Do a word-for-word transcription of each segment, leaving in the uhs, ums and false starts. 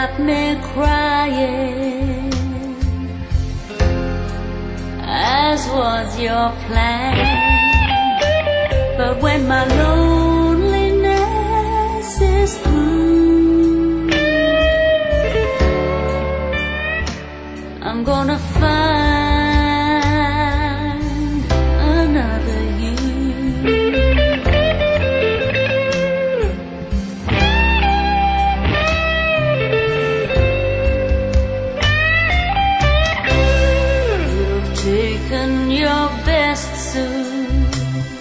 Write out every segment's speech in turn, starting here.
got me crying, as was your plan. But when my loneliness is through, I'm gonna find another you. You've taken your best suit,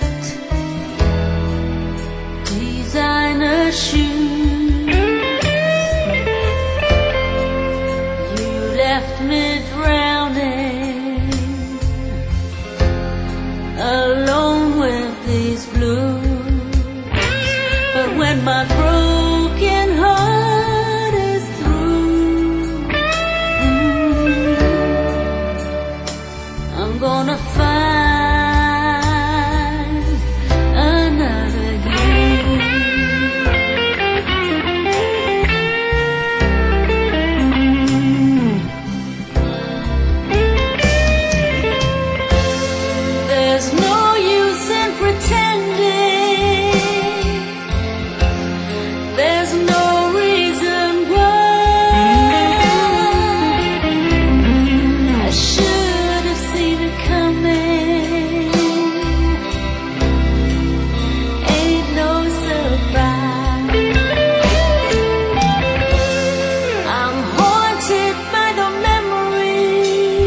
designer shoes, you left me drowning, alone with these blues. But when my broken heart is through, mm, I'm gonna find another you. There's no use in pretending, there's no reason why. I should have seen it coming, ain't no surprise. I'm haunted by the memory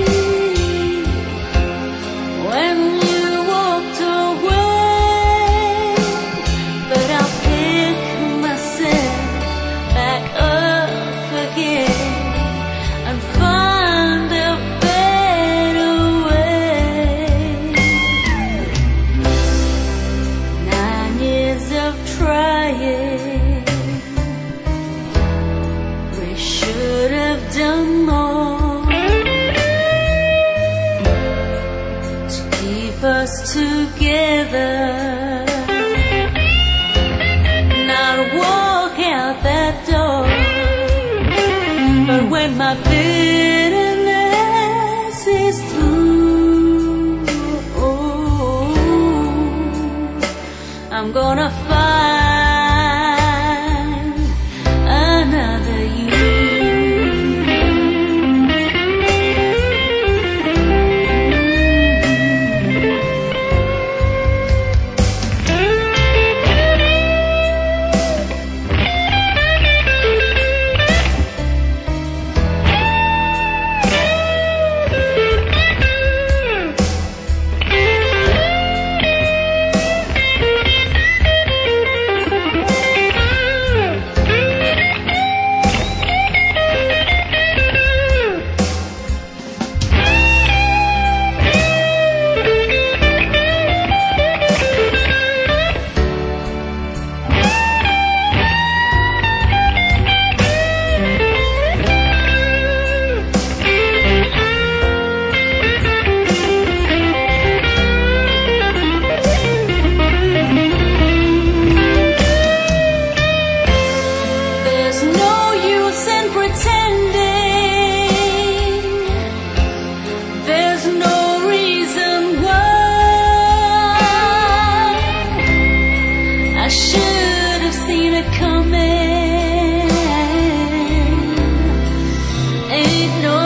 when you walked away, but I'll pick myself back up again and find a better way. Nine years of trying, we should have done more to keep us together. Not walk out that door, but when my bitterness is through, I'm gonna find another you. There's no use in pretending, there's no reason why. I should have seen it coming, ain't no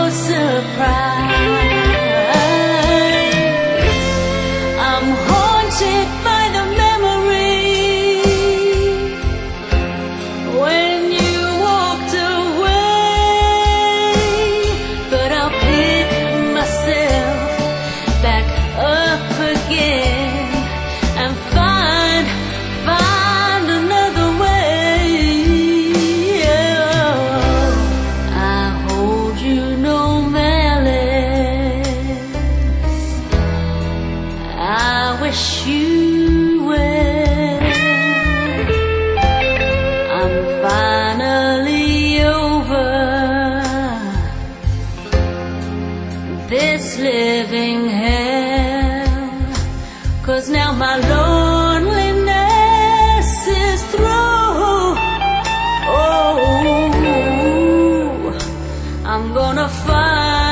surprise. I'm haunted by the memory when you walked away, but I'll pick myself back up again and find, find another way. I hold you no malice, I wish you well. I'm finally over this living hell, 'cause now my loneliness is through. Oh, I'm gonna find